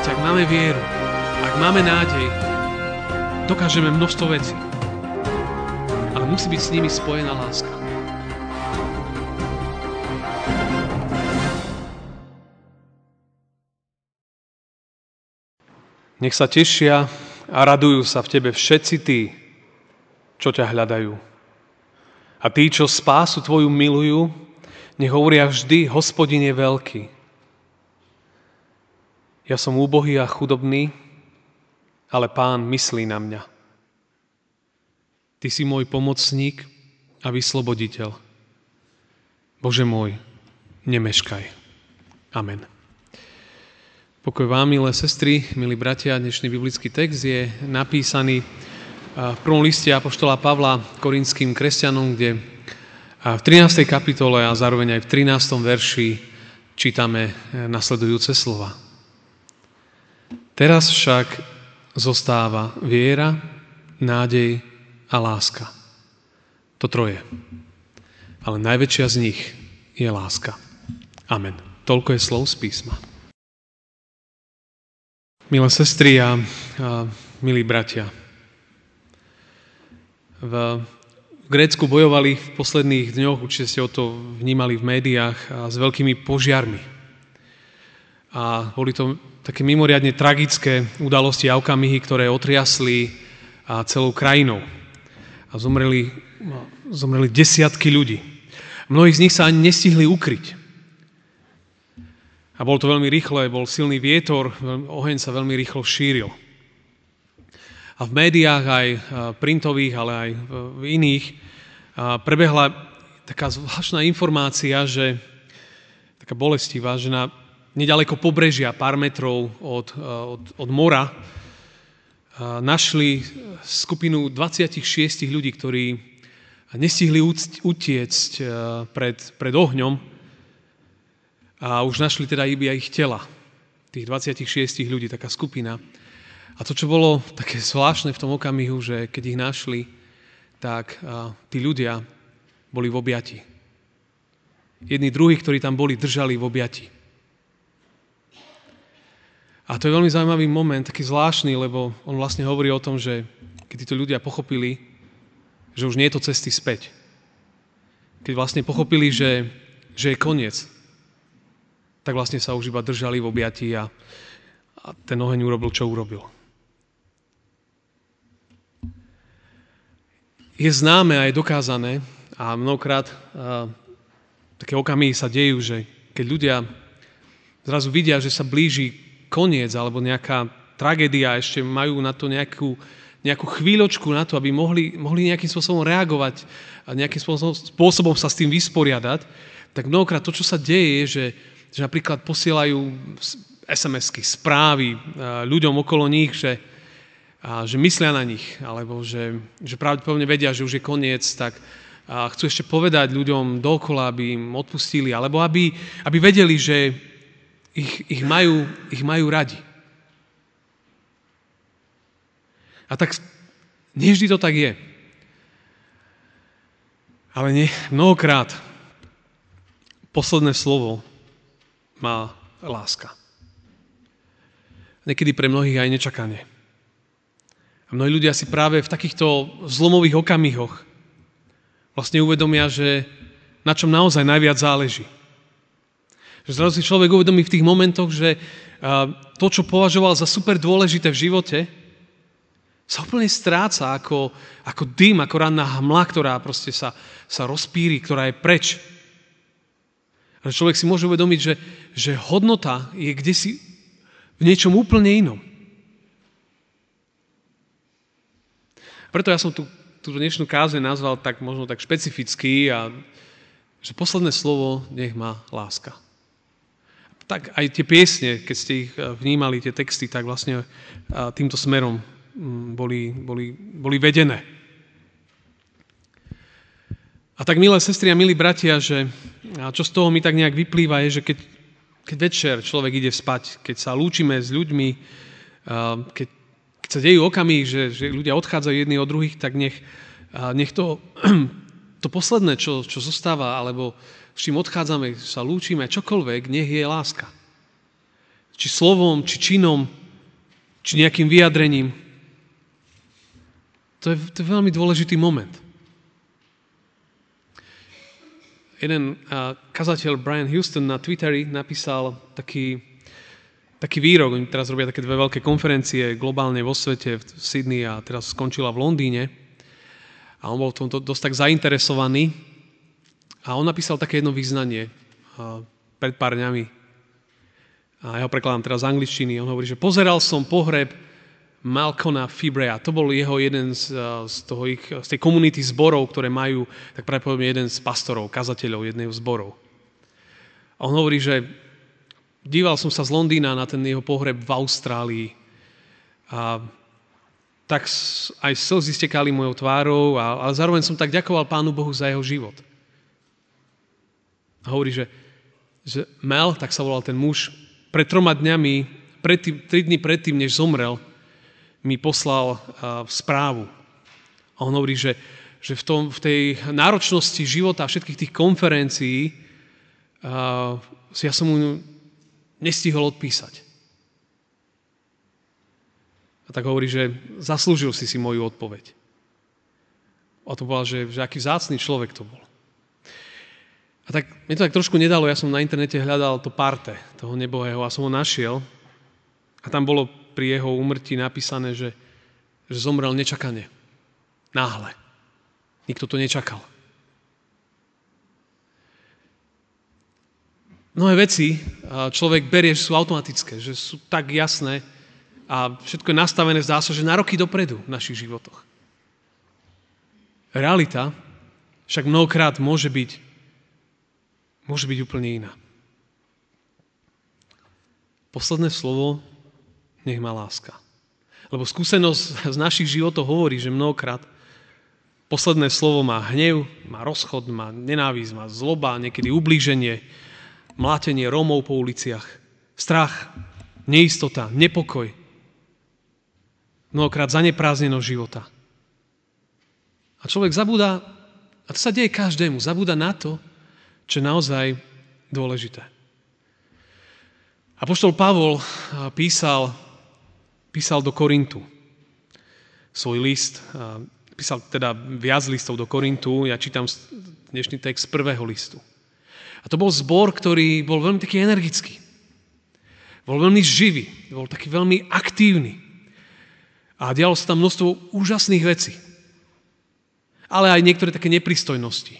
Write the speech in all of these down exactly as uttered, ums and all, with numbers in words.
Viete, ak máme vieru, ak máme nádej, dokážeme množstvo vecí. Ale musí byť s nimi spojená láska. Nech sa tešia a radujú sa v tebe všetci tí, čo ťa hľadajú. A tí, čo spásu tvoju milujú, nech hovoria vždy, Hospodin je veľký. Ja som úbohý a chudobný, ale Pán myslí na mňa. Ty si môj pomocník a vysloboditeľ. Bože môj, nemeškaj. Amen. Pokoj vám, milé sestry, milí bratia, dnešný biblický text je napísaný v prvom liste apoštola Pavla Korinským kresťanom, kde v trinástej kapitole a zároveň aj v trinástom verši čítame nasledujúce slova. Teraz však zostáva viera, nádej a láska. To troje. Ale najväčšia z nich je láska. Amen. Toľko je slov z písma. Milé sestry a, a milí bratia, v Grécku bojovali v posledných dňoch, určite ste o to vnímali v médiách, a s veľkými požiarmi. A boli to také mimoriadne tragické udalosti a okamihy, ktoré otriasli celou krajinou. A zomreli, zomreli desiatky ľudí. Mnohí z nich sa ani nestihli ukryť. A bolo to veľmi rýchle, bol silný vietor, oheň sa veľmi rýchlo šíril. A v médiách, aj printových, ale aj v iných, prebehla taká zvláštna informácia, že taká bolestivá, že na nedaleko pobrežia, pár metrov od, od, od mora, našli skupinu dvadsaťšesť ľudí, ktorí nestihli utiecť pred, pred ohňom, a už našli teda iba ich tela, tých dvadsaťšesť ľudí, taká skupina. A to, čo bolo také zvláštne v tom okamihu, že keď ich našli, tak tí ľudia boli v objati. Jedni druhí, ktorí tam boli, držali v objati. A to je veľmi zaujímavý moment, taký zvláštny, lebo on vlastne hovorí o tom, že keď títo ľudia pochopili, že už nie je to cesty späť. Keď vlastne pochopili, že, že je koniec, tak vlastne sa už iba držali v objatí a, a ten oheň urobil, čo urobil. Je známe a je dokázané a mnohokrát a, také okamihy sa dejú, že keď ľudia zrazu vidia, že sa blíži koniec alebo nejaká tragédia, ešte majú na to nejakú, nejakú chvíľočku na to, aby mohli, mohli nejakým spôsobom reagovať a nejakým spôsobom, spôsobom sa s tým vysporiadať, tak mnohokrát to, čo sa deje, je, že že napríklad posielajú es em esky, správy ľuďom okolo nich, že, že myslia na nich, alebo že, že pravdepodobne vedia, že už je koniec, tak chcú ešte povedať ľuďom dookola, aby im odpustili, alebo aby, aby vedeli, že ich, ich, majú, ich majú radi. A tak nie vždy to tak je. Ale nie, mnohokrát posledné slovo má láska. Niekedy pre mnohých aj nečakanie. A mnohí ľudia si práve v takýchto zlomových okamihoch vlastne uvedomia, že na čom naozaj najviac záleží. Že zrazu si človek uvedomí v tých momentoch, že to, čo považoval za super dôležité v živote, sa úplne stráca ako, ako dym, ako ranná hmla, ktorá proste sa, sa rozpíri, ktorá je preč. Ale človek si môže uvedomiť, že, že hodnota je kdesi v niečom úplne inom. Preto ja som tú, túto dnešnú kázeň nazval tak možno tak špecificky, a že posledné slovo nech má láska. Tak aj tie piesne, keď ste ich vnímali, tie texty, tak vlastne týmto smerom boli, boli, boli vedené. A tak, milé sestry a milí bratia, že čo z toho mi tak nejak vyplýva, je, že keď, keď večer človek ide spať, keď sa lúčime s ľuďmi, keď, keď sa dejú okamihy, že, že ľudia odchádzajú jedni od druhých, tak nech, nech to, to posledné, čo, čo zostáva, alebo s čím odchádzame, sa lúčime, čokoľvek, nech je láska. či slovom, či činom, či nejakým vyjadrením. To je, to je veľmi dôležitý moment. Jeden uh, kazateľ Brian Houston na Twitteri napísal taký, taký výrok. Oni teraz robia také dve veľké konferencie globálne vo svete, v Sydney a teraz skončila v Londýne. A on bol v tom dosť tak zainteresovaný. A on napísal také jedno vyznanie uh, pred pár dňami. A ja ho prekladám teraz z angličtiny. On hovorí, že pozeral som pohreb Malcolma Fibrea. To bol jeho jeden z, z, toho ich, z tej komunity zborov, ktoré majú, tak pravdepodobne jeden z pastorov, kazateľov jedného zborov. A on hovorí, že díval som sa z Londýna na ten jeho pohreb v Austrálii. A tak aj slzy stekali mojou tvárou, a, ale zároveň som tak ďakoval Pánu Bohu za jeho život. A hovorí, že, že Mel, tak sa volal ten muž, pred troma dňami, predtým, tri dni predtým, než zomrel, mi poslal uh, správu. A on hovorí, že, že v, tom, v tej náročnosti života a všetkých tých konferencií uh, ja som mu nestihol odpísať. A tak hovorí, že zaslúžil si si moju odpoveď. A to bola, že, že aký vzácny človek to bol. A tak mne to tak trošku nedalo, ja som na internete hľadal to parte toho nebohého a som ho našiel. A tam bolo pri jeho úmrtí napísané, že, že zomrel nečakane. Náhle. Nikto to nečakal. Mnohé veci človek berie, že sú automatické, že sú tak jasné a všetko je nastavené, zdá sa, že na roky dopredu v našich životoch. Realita však mnohokrát môže byť môže byť úplne iná. Posledné slovo nech má láska. Lebo skúsenosť z našich životov hovorí, že mnohokrát posledné slovo má hnev, má rozchod, má nenávisť, má zloba, niekedy ublíženie, mlátenie Rómov po uliciach, strach, neistota, nepokoj. Mnohokrát zaneprázdnenosť života. A človek zabúda, a to sa deje každému, zabúda na to, čo je naozaj dôležité. Apoštol Pavol písal, písal do Korintu svoj list, písal teda viac listov do Korintu, ja čítam dnešný text z prvého listu. A to bol zbor, ktorý bol veľmi taký energický. Bol veľmi živý, bol taký veľmi aktívny. A dialo sa tam množstvo úžasných vecí. Ale aj niektoré také nepristojnosti.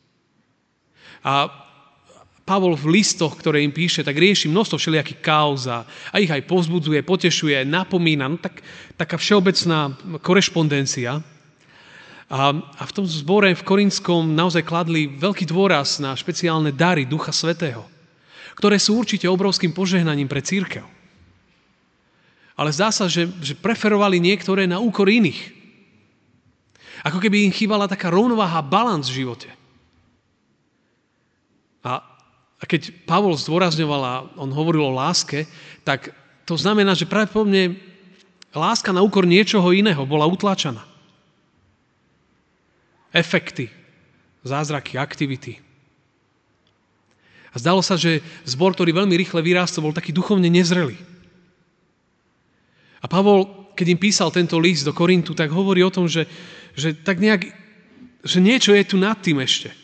A Pavol v listoch, ktoré im píše, tak rieši množstvo všelijakých káuz a ich aj povzbudzuje, potešuje, napomína. No tak, taká všeobecná korešpondencia. A, a v tom zbore v Korintskom naozaj kladli veľký dôraz na špeciálne dary Ducha Svätého, ktoré sú určite obrovským požehnaním pre cirkev. Ale zdá sa, že, že preferovali niektoré na úkor iných. Ako keby im chýbala taká rovnováha, balans v živote. A, a keď Pavol zdôrazňoval a on hovoril o láske, tak to znamená, že pravdepodobne láska na úkor niečoho iného bola utláčaná. Efekty, zázraky, aktivity. A zdalo sa, že zbor, ktorý veľmi rýchle vyrástol, bol taký duchovne nezrelý. A Pavol, keď im písal tento list do Korintu, tak hovorí o tom, že, že tak nejak, že niečo je tu nad tým ešte.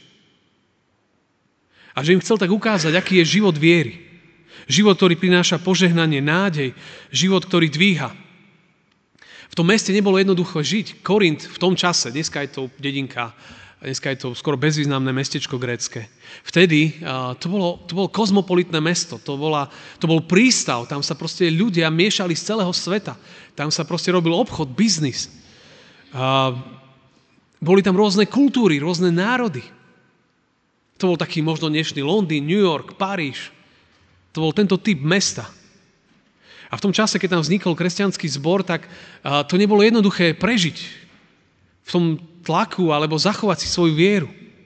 A že im chcel tak ukázať, aký je život viery. Život, ktorý prináša požehnanie, nádej. Život, ktorý dvíha. V tom meste nebolo jednoducho žiť. Korint v tom čase, dneska je to dedinka, dneska je to skoro bezvýznamné mestečko grécke. Vtedy uh, to, bolo, to bolo kozmopolitné mesto, to, bola, to bol prístav, tam sa proste ľudia miešali z celého sveta. Tam sa proste robil obchod, biznis. Uh, boli tam rôzne kultúry, rôzne národy. To bol taký možno dnešný Londýn, New York, Paríž. To bol tento typ mesta. A v tom čase, keď tam vznikol kresťanský zbor, tak uh, to nebolo jednoduché prežiť v tom tlaku alebo zachovať si svoju vieru.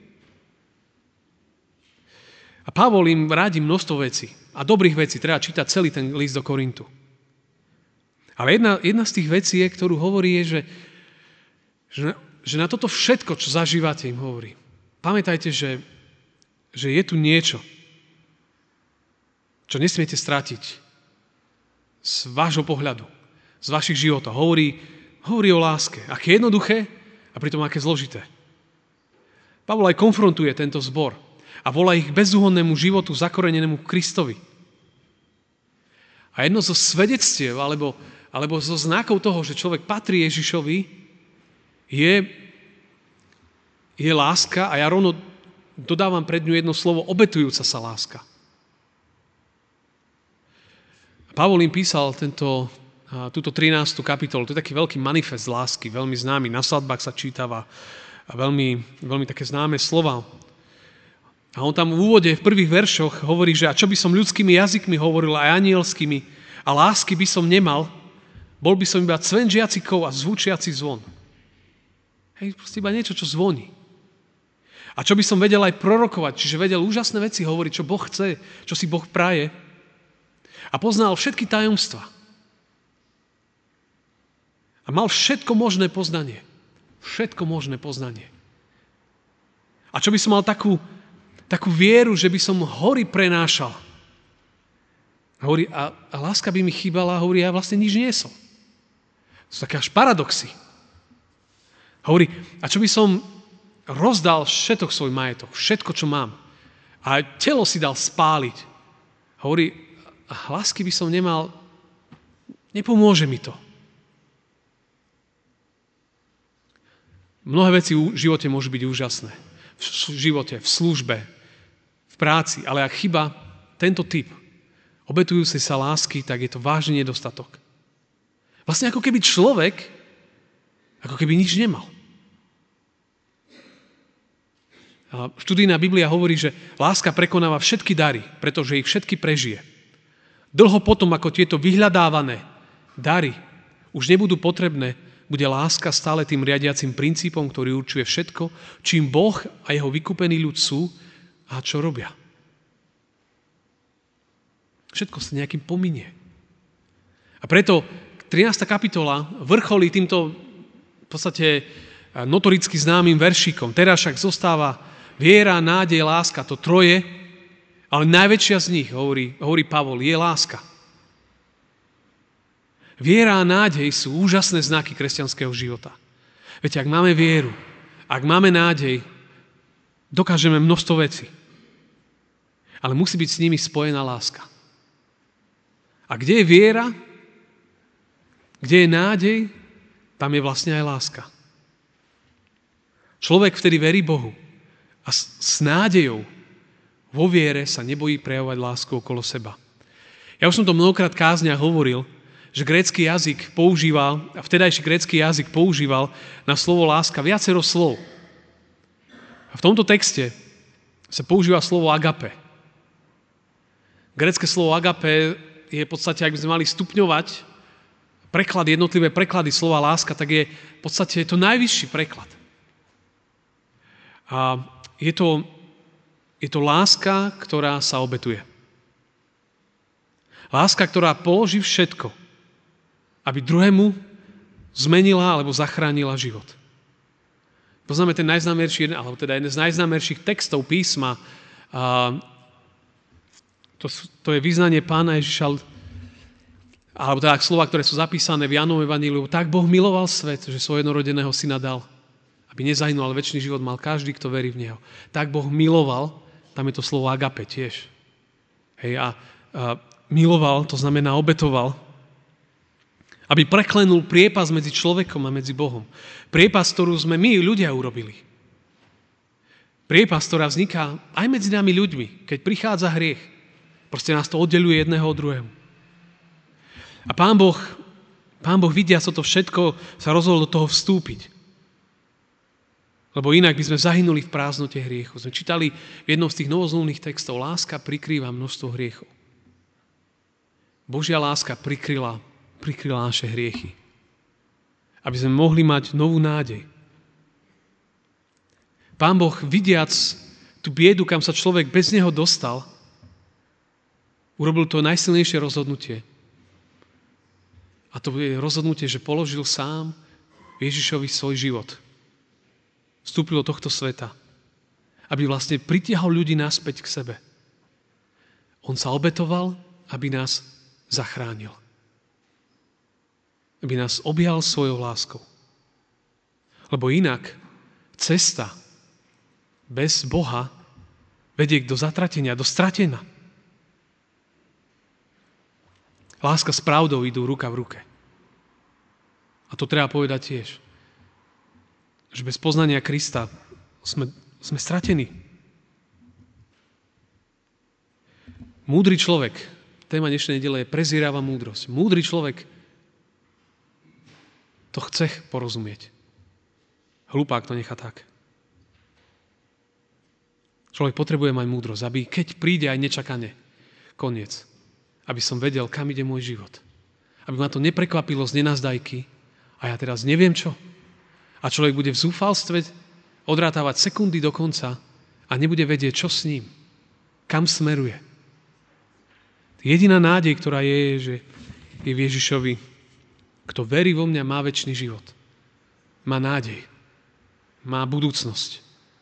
A Pavol im radí množstvo vecí. A dobrých vecí. Treba čítať celý ten list do Korintu. Ale jedna, jedna z tých vecí, je, ktorú hovorí, je, že, že, že na toto všetko, čo zažívate, im hovorí. Pamätajte, že že je tu niečo, čo nesmiete stratiť. z vášho pohľadu, z vašich životov. Hovorí, hovorí o láske. Aké jednoduché a pritom aké zložité. Pavol aj konfrontuje tento zbor a volá ich k bezúhonnému životu zakorenenému Kristovi. A jedno zo svedectiev alebo, alebo zo znakov toho, že človek patrí Ježišovi, je, je láska a ja rovno dodávam pred ňu jedno slovo, obetujúca sa láska. Pavol im písal tento, túto trinástu kapitolu, to je taký veľký manifest lásky, veľmi známy, na svadbách sa čítava a veľmi, veľmi také známe slova. A on tam v úvode, v prvých veršoch hovorí, že a čo by som ľudskými jazykmi hovoril aj anielskými a lásky by som nemal, bol by som iba cven žiacikov a zvučiaci zvon. Hej, proste iba niečo, čo zvoní. A čo by som vedel aj prorokovať, čiže vedel úžasné veci hovoriť, čo Boh chce, čo si Boh praje. A poznal všetky tajomstva. A mal všetko možné poznanie. Všetko možné poznanie. A čo by som mal takú, takú vieru, že by som hory prenášal. Hovorí, a, a láska by mi chýbala, hovorí, ja vlastne nič nie som. To sú také až paradoxy. Hovorí, a čo by som rozdal všetok svoj majetok, všetko, čo mám. A telo si dal spáliť. Hovorí, a lásky by som nemal, nepomôže mi to. Mnohé veci v živote môžu byť úžasné. V živote, v službe, v práci, ale ak chyba tento typ obetujúcej sa lásky, tak je to vážny nedostatok. Vlastne ako keby človek, ako keby nič nemal. A študijná Biblia hovorí, že láska prekonáva všetky dary, pretože ich všetky prežije. Dlho potom, ako tieto vyhľadávané dary už nebudú potrebné, bude láska stále tým riadiacim princípom, ktorý určuje všetko, čím Boh a jeho vykúpený ľud sú a čo robia. Všetko sa nejakým pominie. A preto trinásta kapitola vrcholí týmto v podstate notoricky známym veršíkom. Teraz však zostáva viera, nádej, láska, to troje, ale najväčšia z nich, hovorí, hovorí Pavol, je láska. Viera a nádej sú úžasné znaky kresťanského života. Viete, ak máme vieru, ak máme nádej, dokážeme množstvo vecí. Ale musí byť s nimi spojená láska. A kde je viera, kde je nádej, tam je vlastne aj láska. Človek vtedy verí Bohu a s, s nádejou vo viere sa nebojí prejavovať lásku okolo seba. Ja už som to mnohokrát v kázniach hovoril, že grécky jazyk používal, a vtedajší grécky jazyk používal na slovo láska viacero slov. A v tomto texte sa používa slovo agape. Grécke slovo agape je v podstate, ak by sme mali stupňovať preklad, jednotlivé preklady slova láska, tak je v podstate to najvyšší preklad. A je to, je to láska, ktorá sa obetuje. Láska, ktorá položí všetko, aby druhému zmenila alebo zachránila život. Poznáme ten najznámejší, alebo teda jeden z najznámejších textov písma. A to, to je vyznanie Pána Ježiša, alebo teda slova, ktoré sú zapísané v Jánovom evanjeliu. Tak Boh miloval svet, že svojho jednorodeného syna dal, aby nezahynul, ale večný život mal každý, kto verí v Neho. Tak Boh miloval, tam je to slovo agape tiež. Hej, a, a miloval, to znamená obetoval, aby preklenul priepas medzi človekom a medzi Bohom. Priepas, ktorú sme my, ľudia, urobili. Priepas, ktorá vzniká aj medzi nami ľuďmi, keď prichádza hriech. Proste nás to oddeľuje jedného od druhého. A Pán Boh, Pán Boh vidia sa to všetko, sa rozhodol do toho vstúpiť. Lebo inak by sme zahynuli v prázdnote hriechu. Sme čítali v jednom z tých novozmluvných textov, láska prikrýva množstvo hriechov. Božia láska prikryla prikryla naše hriechy. Aby sme mohli mať novú nádej. Pán Boh, vidiac tú biedu, kam sa človek bez neho dostal, urobil to najsilnejšie rozhodnutie. A to je rozhodnutie, že položil sám Ježišovi svoj život. Vstúpil do tohto sveta, aby vlastne pritiahol ľudí naspäť k sebe. On sa obetoval, aby nás zachránil. Aby nás objal svojou láskou. Lebo inak cesta bez Boha vedie do zatratenia, do stratenia. Láska s pravdou idú ruka v ruke. A to treba povedať tiež. Že bez poznania Krista sme, sme stratení. Múdry človek, téma dnešnej nedele je prezieráva múdrosť. Múdry človek to chce porozumieť. Hlupák to nechá tak. Človek potrebuje mať múdrosť, aby keď príde aj nečakane koniec, aby som vedel, kam ide môj život. Aby ma to neprekvapilo z nenazdajky a ja teraz neviem čo. A človek bude v zúfalstve odrátavať sekundy do konca a nebude vedieť, čo s ním. Kam smeruje. Jediná nádej, ktorá je, je, že je v Ježišovi. Kto verí vo mňa, má večný život. Má nádej. Má budúcnosť.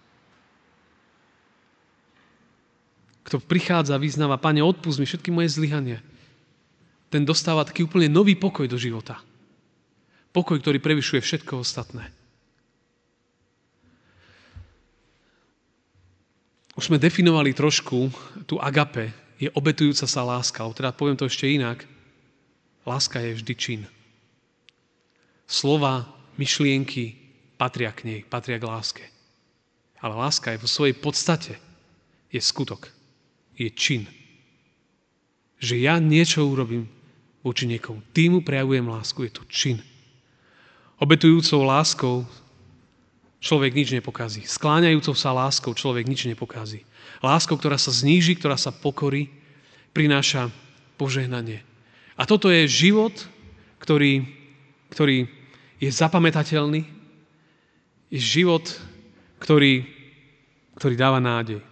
Kto prichádza a vyznáva, Pane, odpusť mi všetky moje zlyhania, ten dostáva taký úplne nový pokoj do života. Pokoj, ktorý prevyšuje všetko ostatné. Už sme definovali trošku tú agape, je obetujúca sa láska, ale teda poviem to ešte inak. Láska je vždy čin. Slova, myšlienky patria k nej, patria k láske. Ale láska je vo svojej podstate, je skutok, je čin. Že ja niečo urobím voči niekomu. Tým mu prejavujem lásku, je to čin. Obetujúcou láskou človek nič nepokazí. Skláňajúcou sa láskou človek nič nepokazí. Láskou, ktorá sa zníži, ktorá sa pokorí, prináša požehnanie. A toto je život, ktorý, ktorý je zapamätateľný, je život, ktorý, ktorý dáva nádej.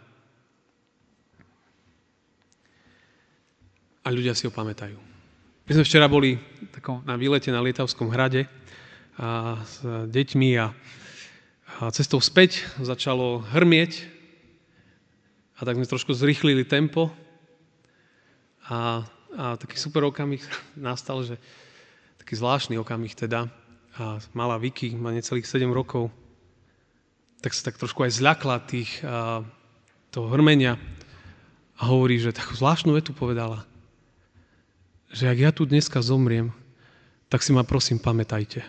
A ľudia si ho pamätajú. My sme včera boli na výlete na Lietavskom hrade a s deťmi a, a cestou späť začalo hrmieť a tak sme trošku zrýchlili tempo a, a taký super okamih nastal, že taký zvláštny okamih teda a malá Vicky, má necelých sedem rokov, tak sa tak trošku aj zľakla tých, a, toho hrmenia a hovorí, že takú zvláštnu vetu povedala, že ak ja tu dneska zomriem, tak si ma prosím pamätajte.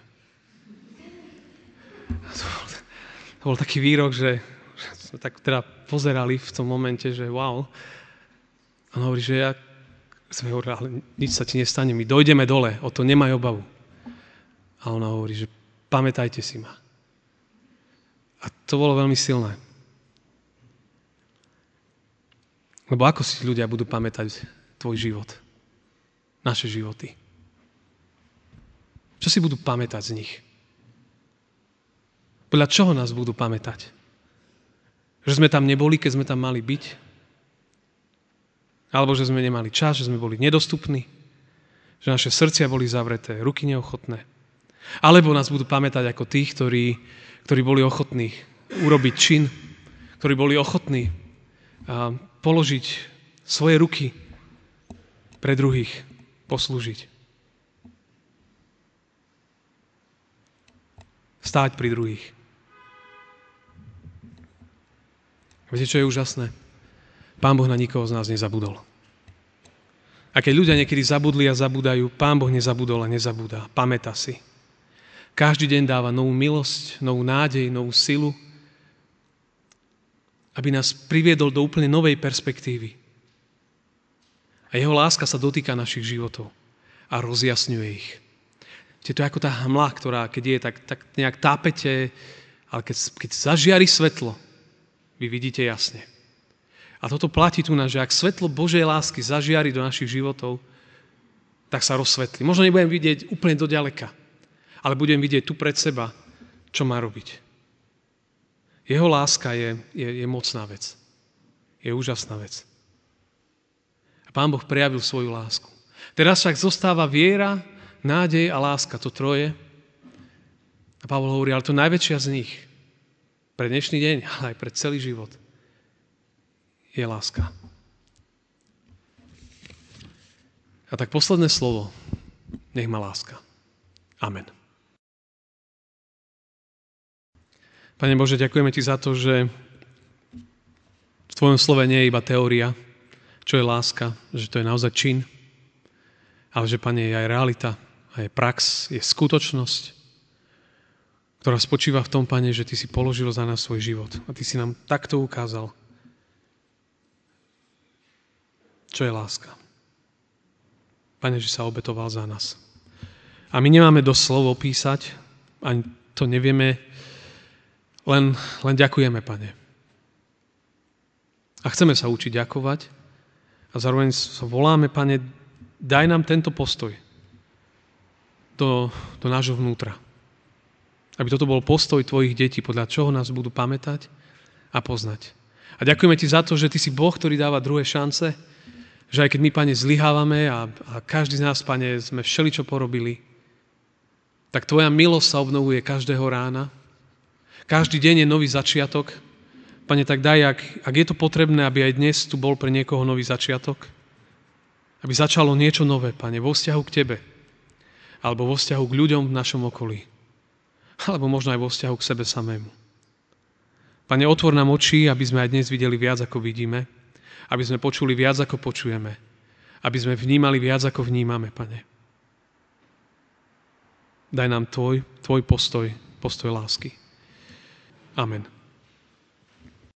To bol, to bol taký výrok, že, že sme tak teda pozerali v tom momente, že wow. A on hovorí, že ja sme hovorili, ale nič sa ti nestane, my dojdeme dole, o to nemaj obavu. A ona hovorí, že pamätajte si ma. A to bolo veľmi silné. Lebo ako si ľudia budú pamätať tvoj život? Naše životy. Čo si budú pamätať z nich? Podľa čoho nás budú pamätať? Že sme tam neboli, keď sme tam mali byť? Alebo že sme nemali čas, že sme boli nedostupní? Že naše srdcia boli zavreté, ruky neochotné? Alebo nás budú pamätať ako tých, ktorí ktorí boli ochotní urobiť čin, ktorí boli ochotní položiť svoje ruky pre druhých, poslúžiť. Stáť pri druhých. Viete, čo je úžasné? Pán Boh na nikoho z nás nezabudol. A keď ľudia niekedy zabudli a zabúdajú, Pán Boh nezabudol a nezabúda. Pamätá si. Každý deň dáva novú milosť, novú nádej, novú silu, aby nás priviedol do úplne novej perspektívy. A jeho láska sa dotýka našich životov a rozjasňuje ich. To je ako tá hmla, ktorá keď je, tak, tak nejak tápete, ale keď, keď zažiari svetlo, vy vidíte jasne. A toto platí tu na, že ak svetlo Božej lásky zažiari do našich životov, tak sa rozsvetlí. Možno nebudem vidieť úplne do ďaleka, ale budem vidieť tu pred seba, čo má robiť. Jeho láska je, je, je mocná vec. Je úžasná vec. A Pán Boh prejavil svoju lásku. Teraz však zostáva viera, nádej a láska, to troje. A Pavol hovorí, ale to najväčšia z nich, pre dnešný deň, ale aj pre celý život, je láska. A tak posledné slovo, nech má láska. Amen. Pane Bože, ďakujeme Ti za to, že v Tvojom slove nie je iba teória, čo je láska, že to je naozaj čin, ale že, Pane, je aj realita, a je prax, je skutočnosť, ktorá spočíva v tom, Pane, že Ty si položil za nás svoj život a Ty si nám takto ukázal, čo je láska. Pane, že sa obetoval za nás. A my nemáme dosť slov opísať, ani to nevieme. Len, len ďakujeme, Pane. A chceme sa učiť ďakovať a zároveň sa voláme, Pane, daj nám tento postoj do, do nášho vnútra. Aby toto bol postoj Tvojich detí, podľa čoho nás budú pamätať a poznať. A ďakujeme Ti za to, že Ty si Boh, ktorý dáva druhé šance, že aj keď my, Pane, zlyhávame a, a každý z nás, Pane, sme všeličo porobili, tak Tvoja milosť sa obnovuje každého rána. Každý deň je nový začiatok. Pane, tak daj, ak, ak je to potrebné, aby aj dnes tu bol pre niekoho nový začiatok. Aby začalo niečo nové, Pane, vo vzťahu k Tebe. Alebo vo vzťahu k ľuďom v našom okolí. Alebo možno aj vo vzťahu k sebe samému. Pane, otvor nám oči, aby sme aj dnes videli viac, ako vidíme. Aby sme počuli viac, ako počujeme. Aby sme vnímali viac, ako vnímame, Pane. Daj nám tvoj, tvoj postoj, postoj lásky. Amen.